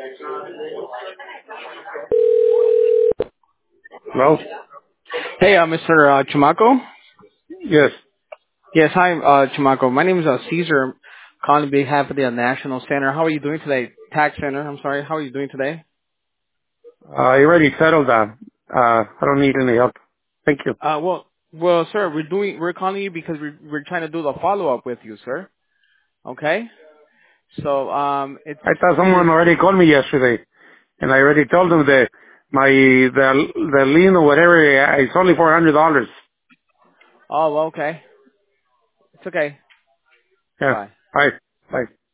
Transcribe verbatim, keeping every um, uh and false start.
Hello? Hey, uh, Mister Uh, Chamaco. Yes. Yes, hi, uh, Chamaco. My name is uh, Caesar. I'm calling on behalf of the uh, National Center. How are you doing today? Tax Center. I'm sorry. How are you doing today? I already settled that. Uh, I don't need any help. Thank you. Uh, well, well, sir, we're doing. We're calling you because we're we're trying to do the follow up with you, sir. Okay. So, um, it's I thought for your. someone already called me yesterday, and I already told them that my, the, the lien or whatever, uh, it's only four hundred dollars. Oh, well, okay. It's okay. Yeah. Bye. Bye. Bye.